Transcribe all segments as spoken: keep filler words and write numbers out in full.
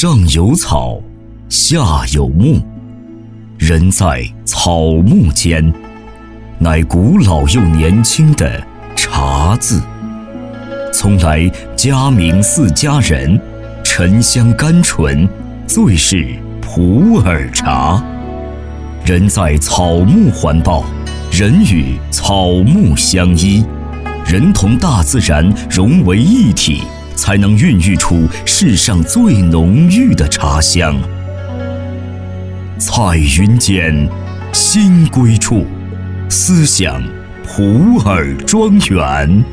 上有草，下有木，人在草木间，乃古老又年轻的茶字。从来佳名四佳人，沉香甘醇，最是普洱茶。人在草木环抱，人与草木相依，人同大自然融为一体，才能孕育出世上最浓郁的茶香。彩云间，心归处，思想普洱庄园。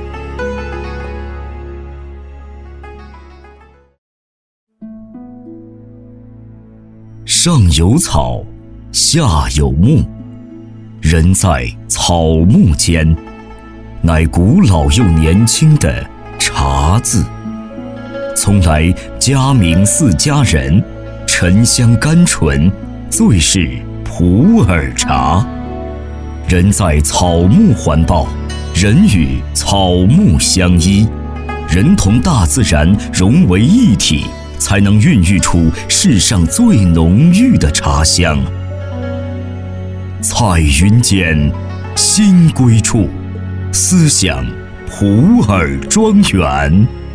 上有草，下有木，人在草木间，乃古老又年轻的茶字。从来佳名四佳人，沉香甘醇，最是普洱茶。人在草木环抱，人与草木相依，人同大自然融为一体，才能孕育出世上最浓郁的茶香。彩云间，心归处，思想普洱庄园。